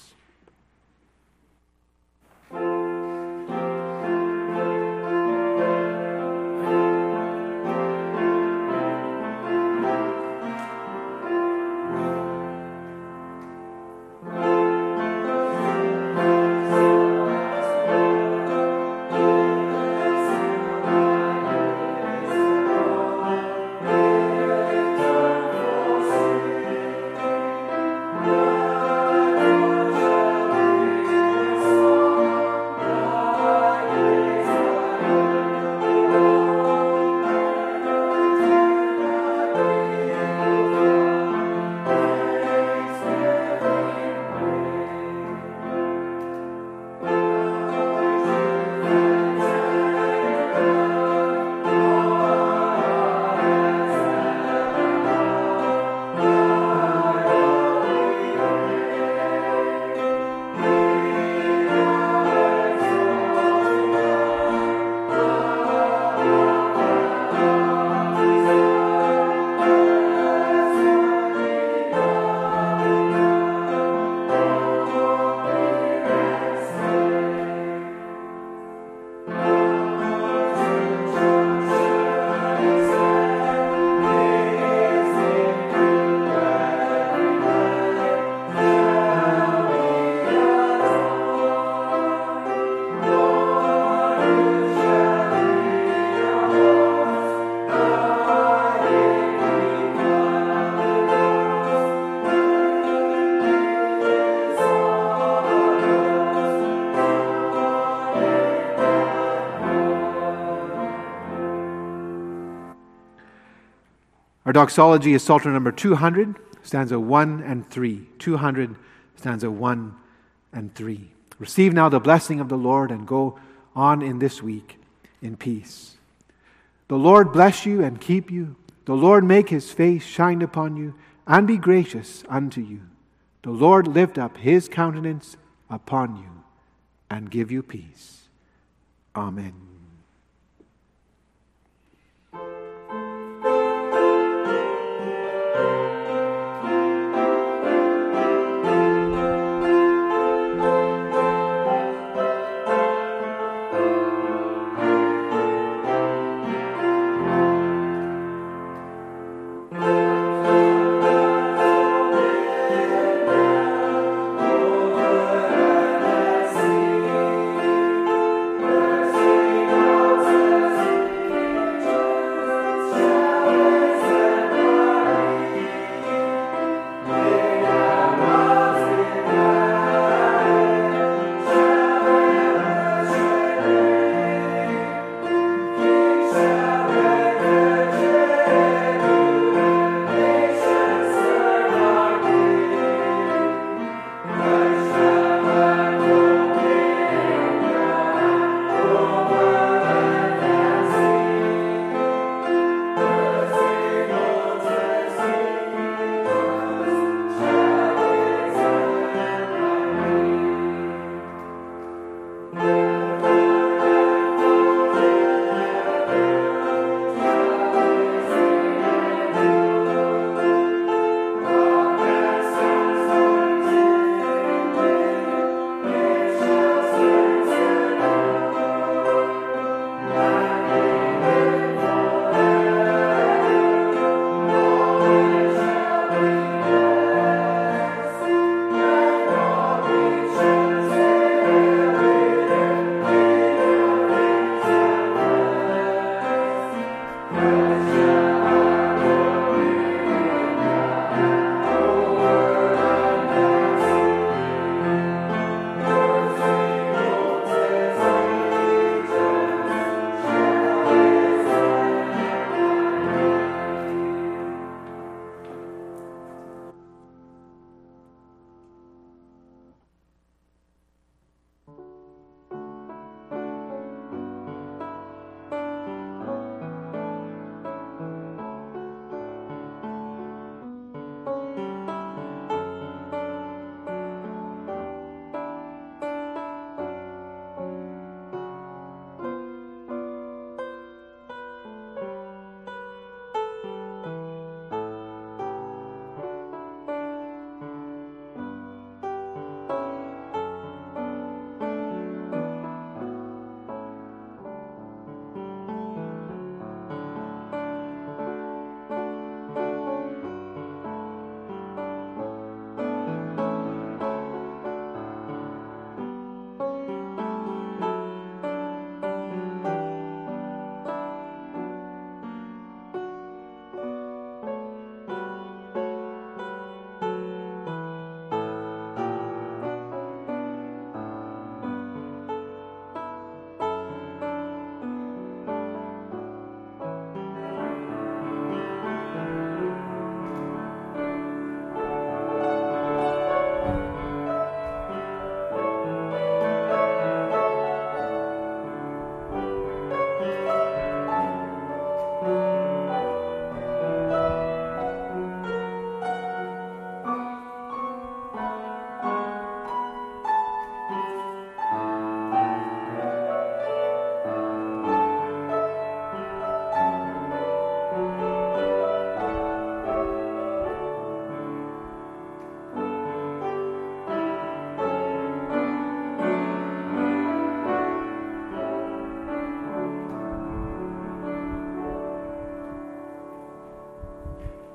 Our doxology is Psalter number 200, stanza 1 and 3. 200, stanza 1 and 3. Receive now the blessing of the Lord and go on in this week in peace. The Lord bless you and keep you. The Lord make his face shine upon you and be gracious unto you. The Lord lift up his countenance upon you and give you peace. Amen.